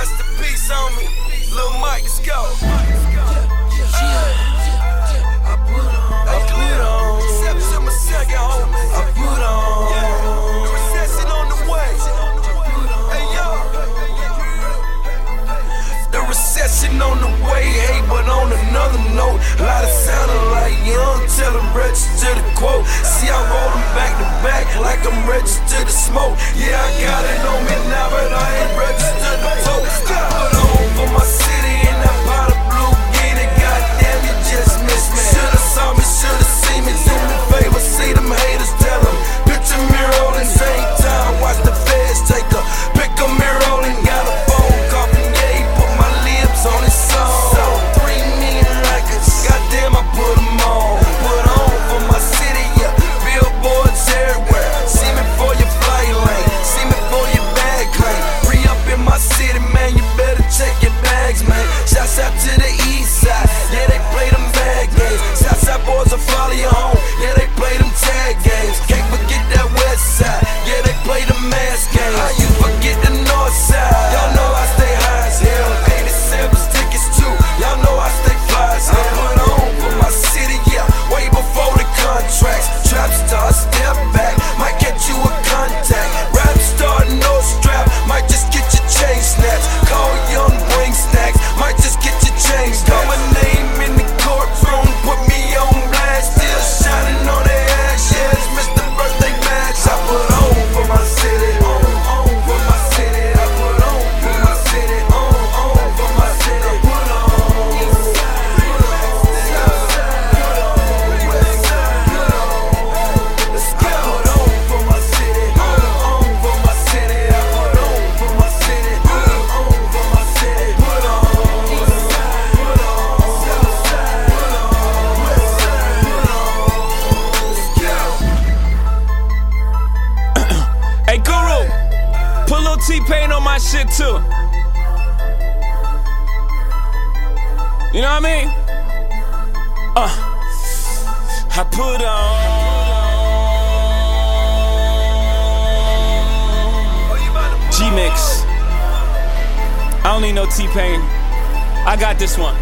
Rest in peace on me. Lil Mike, let's go. I put on. September 2nd, homie. I put on. The recession on the way. Hey, yo. The recession on the way, hey, but on another note, a lot of sounding like young, tell them register the quote. See, I roll them back to back like I'm registered to smoke. Yeah, I got it on me now, but I ain't registered to tote. Put on for my city and that pot of blue guinea. Goddamn, you just missed me. Shoulda saw me, shoulda seen me. Do me a favor, see them haters, tell them. Picture me rolling, same time, watch the feds take a pick a mirror rolling. Got a phone call from Ye, put my lips on his song. So 3 million records, goddamn, I put them on. Put on for my city, yeah. Billboards everywhere. See me for your flight lane, see me for your bag claim. Re-up in my city, man, you better check your bags, man. Shouts out to the east side, yeah, they play them bad games. Shouts out boys will follow you home, yeah, they play them tag games. Can't forget that west side, yeah, they play the mask games. How you forget the north side? Y'all know I stay high as hell. 87's tickets too, y'all know I stay fly as hell. I put on for my city, yeah, way before the contracts. Trap star, step back, might get you a contact. Rap star, no strap, might just get your chain snatched. Call young, bring snacks, might just get your chain snatched. Got my name in the courtroom, put me on blast. Still shining on the ash, yeah, it's Mr. Birthday Match. I put on for my city, on for my city. I put on for my city, on for my city. I put on east side, south side, west side. Let's go. I put on for my city, on for my city. I put on for my city, on for my city. Put on east side, put on south side, put on west side, put on. Let's go. Hey, Guru, put Lil T-Pain on my shit too. You know what I mean? I put on. G-Mix. I don't need no T-Pain. I got this one.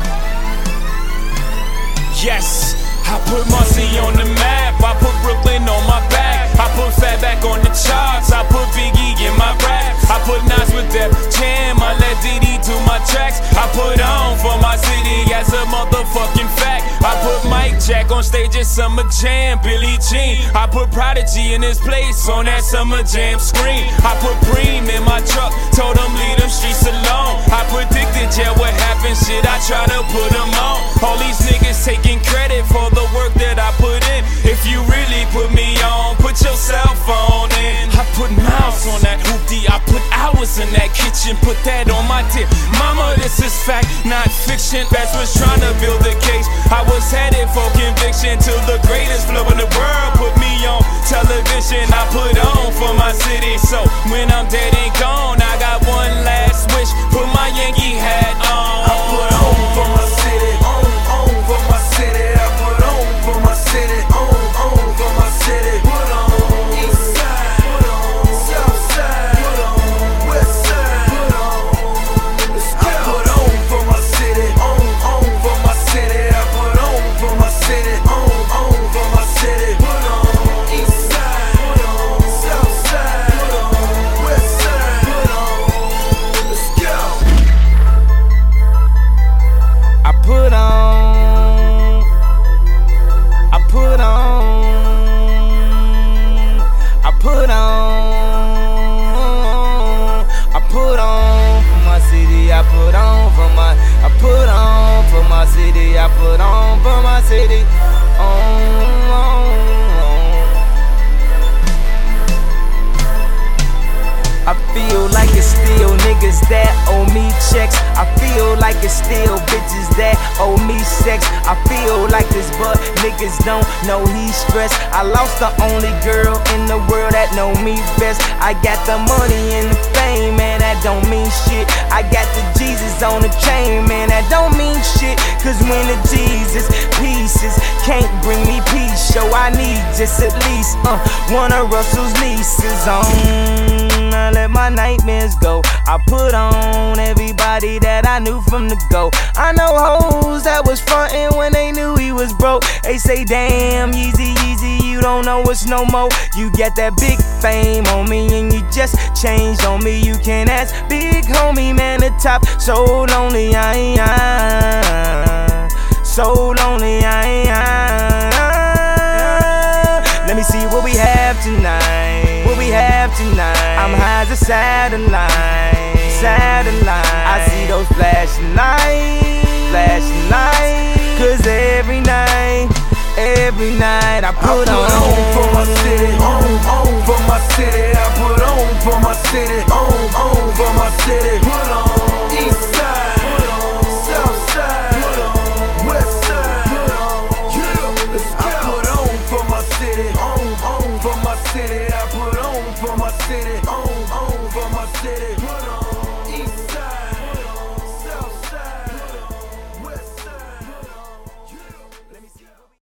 Yes, I put Marcy on the map. I put Brooklyn on my back. I put Fatback on the charts. I put Biggie in my rap. I put Nas with Def Jam. I let Diddy do my tracks. I put on for my city as a motherfucking fact. I put Mike Jack on stage at Summer Jam. Billie Jean. I put Prodigy in his place on that Summer Jam screen. I put Preem in my truck. Told him leave them streets alone. I predicted, yeah, what happened. Shit, I try to put them on. All these niggas taking credit for the work that I put in. If you really put me on, put your cell phone in. I put miles on that hoopty. I put hours in that kitchen. Put that on my tip. Mama, this is fact, not fiction. Bats was trying to build a case. I was headed for conviction till the greatest flow in the world put me on television. I put on for my city, so when I'm dead and gone, I got one last wish. Put my Yankee hat on. I put on for my city, on for my city. I put on for my city, on for my city. Put on east side, put on south side, put on west side, put on. Let's go. I put on for my city, on for my city. I put on for my city, on for my city. Put on east side, put on south side, put on west side, put on. Let's go. I put on, I put on, I put on, I put on for my city, I put on for my, I put on for my city, I put on for my city, I feel like it's still niggas that owe me checks. I feel like it's still bitches that owe me sex. I feel like this, but niggas don't know he's stressed. I lost the only girl in the world that know me best. I got the money and the fame, man, that don't mean shit. I got the Jesus on the chain, man, that don't mean shit. Cause when the Jesus pieces can't bring me peace, show I need just at least one of Russell's nieces on. I let my nightmares go. I put on everybody that I knew from the go. I know hoes that was frontin' when they knew he was broke. They say, damn, Yeezy, Yeezy, you don't know us no more. You got that big fame on me and you just changed on me. You can ask big homie, man, the top. So lonely, I ain't. So lonely, I ain't. Let me see what we have tonight. What we have tonight. I'm high as a satellite. Satellite. I see those flashing lights. Flashing lights. Cause every night I put on for my city, on for my city. I put on for my city, on for my city.